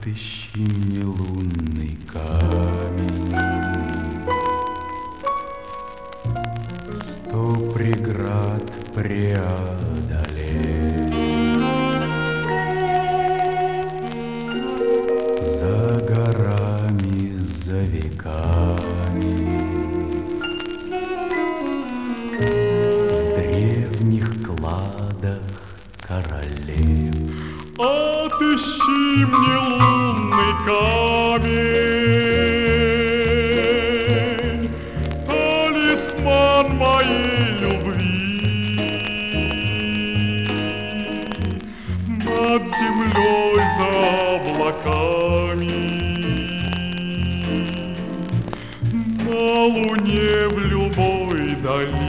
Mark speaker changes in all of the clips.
Speaker 1: Отыщи мне лунный камень, 100 преград преодолеть, за горами, за веками, в древних кладах королев.
Speaker 2: Отыщи мне лунный камень, талисман моей любви. Над землей за облаками, на луне в любой дали.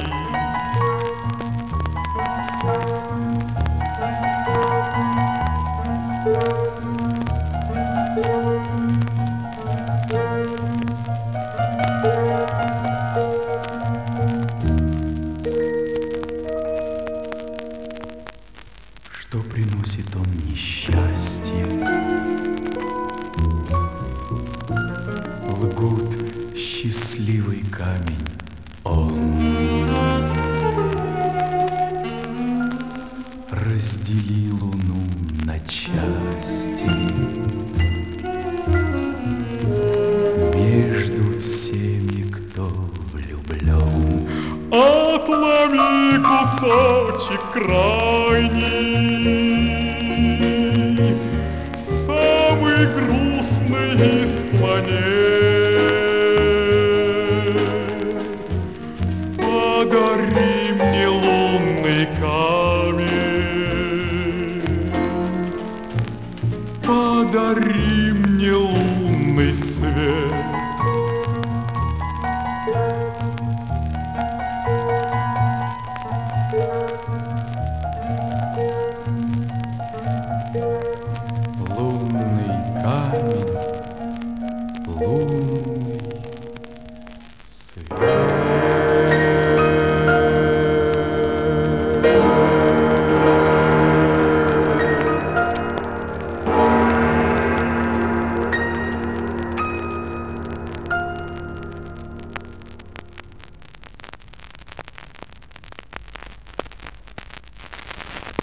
Speaker 1: Что приносит он несчастье? Лгут счастливый камень он. Раздели луну на части, между всеми, кто влюблен.
Speaker 2: Отломи кусочек крайний, самый грубый.